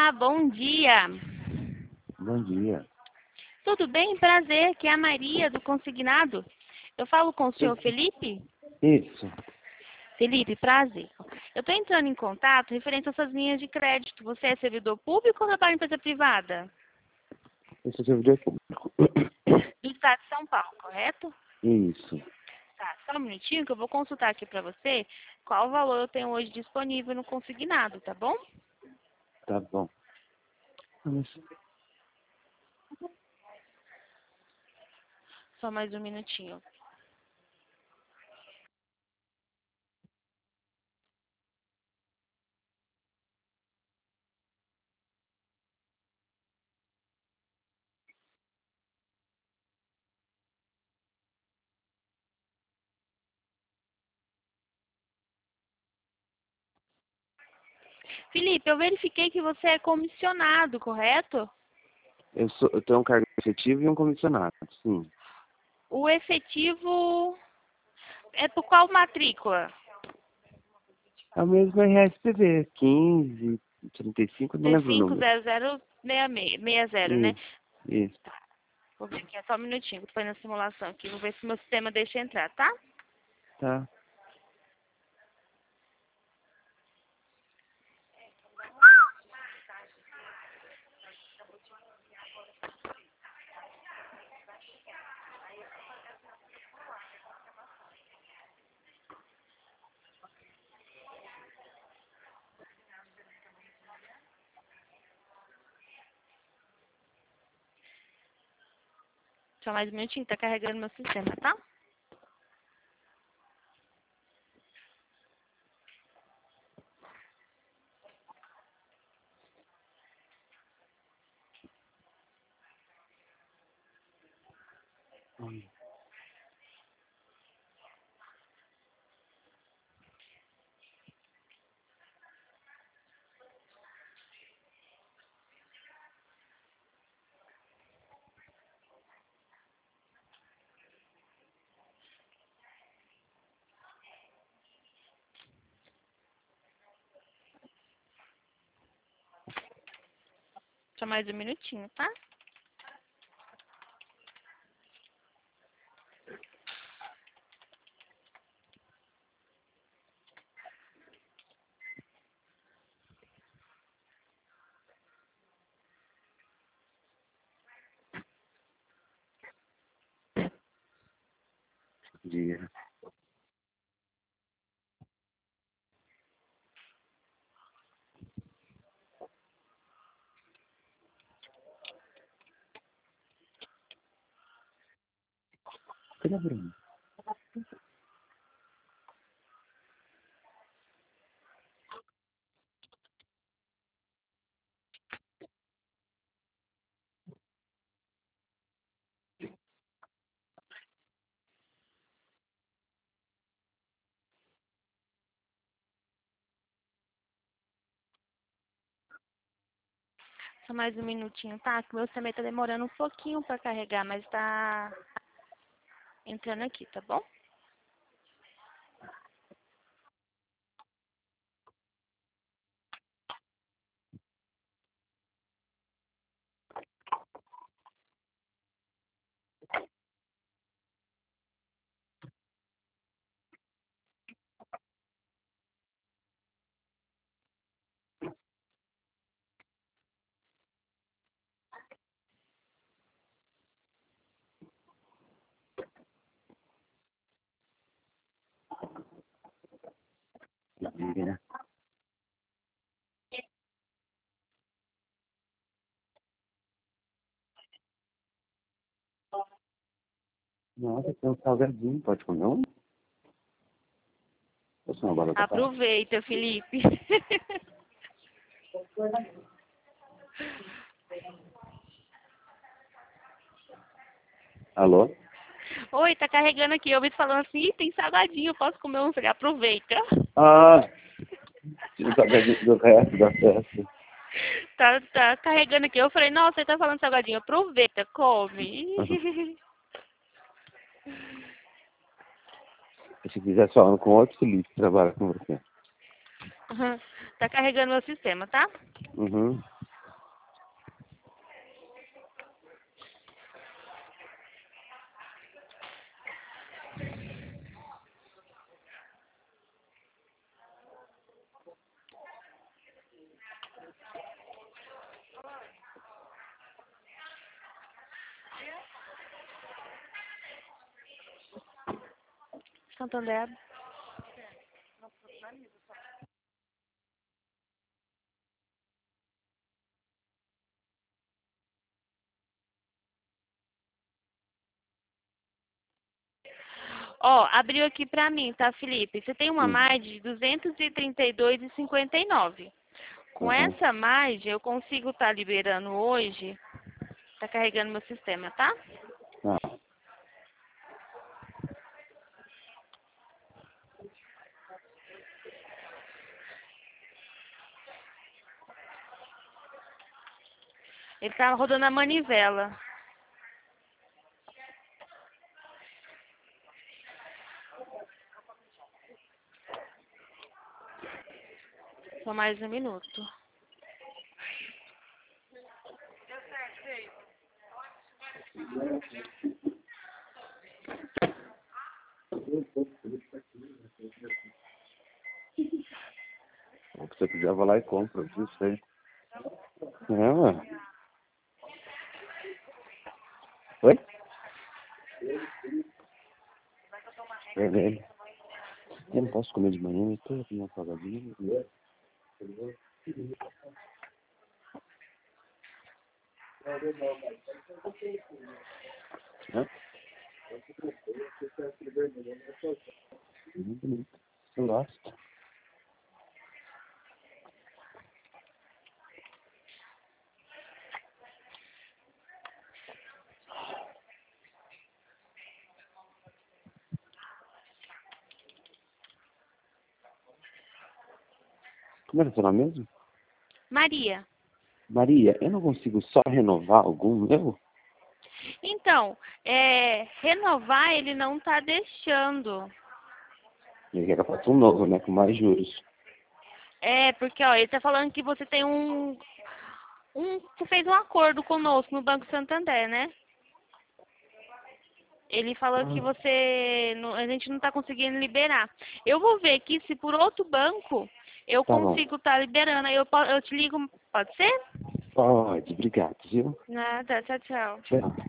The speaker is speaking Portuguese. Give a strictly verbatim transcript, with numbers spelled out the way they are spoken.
Olá, bom dia. Bom dia. Tudo bem? Prazer, aqui é a Maria do Consignado. Eu falo com o senhor Felipe? Isso. Felipe, prazer. Eu estou entrando em contato referente às suas linhas de crédito. Você é servidor público ou trabalha em empresa privada? Eu sou servidor público. Do estado de São Paulo, correto? Isso. Tá, só um minutinho que eu vou consultar aqui para você qual valor eu tenho hoje disponível no consignado, tá bom? Tá bom. Vamos- Só mais um minutinho. Felipe, eu verifiquei que você é comissionado, correto? Eu, sou, eu tenho um cargo efetivo e um comissionado, sim. O efetivo é por qual matrícula? É o mesmo R S P V, quinze, trinta e cinco, não T lembro o cinco número. zero zero seis zero, né? Isso, isso. Vou ver aqui, é só um minutinho, tô fazendo a simulação aqui, vou ver se meu sistema deixa entrar, tá? Tá. Só mais um minutinho, tá carregando meu sistema, tá? Hum. Só mais um minutinho, tá? Dia. Cadê a Bruna? Só mais um minutinho, tá? Que meu sistema tá demorando um pouquinho pra carregar, mas tá entrando aqui, tá bom? Dia, né? Nossa, tem um salgadinho. Pode comer um? Posso uma bola da paz? Aproveita, Felipe. Alô? Oi, tá carregando aqui. Eu vi falando assim, "Ih, tem salgadinho, posso comer um?" Falei, aproveita. Ah! Tira o salgadinho do resto da festa. Tá, tá carregando aqui. Eu falei, nossa, ele tá falando salgadinho. Aproveita, come. Se quiser falando com outro Felipe que trabalha com você. Uhum. Tá carregando meu sistema, tá? Uhum. Santander. Ó, abriu aqui pra mim, tá, Felipe? Você tem uma Hum. margem de duzentos e trinta e dois reais e cinquenta e nove centavos. Com Uhum. essa margem, eu consigo estar liberando hoje. Tá carregando meu sistema, tá? Ah. Ele tá rodando a manivela. Só mais um minuto. Se você quiser, eu vou lá e compro, não sei. É, ué. Oi? Vermelho. Eu não posso comer de manhã, eu tô aqui na salgadinha. Hã? Muito bonito. Eu gosto. Como era seu nome mesmo? Maria. Maria, eu não consigo só renovar algum meu? Então, é, renovar ele não tá deixando. Ele quer que eu faça um novo, né? Com mais juros. É, porque ó, ele tá falando que você tem um, um. Você fez um acordo conosco no Banco Santander, né? Ele falou que você. não- A gente não tá conseguindo liberar. Eu vou ver aqui se por outro banco eu Tá bom. consigo estar liberando. Aí eu, po- eu te ligo, pode ser? Pode, obrigado, viu? Nada, tchau, tchau. Tchau.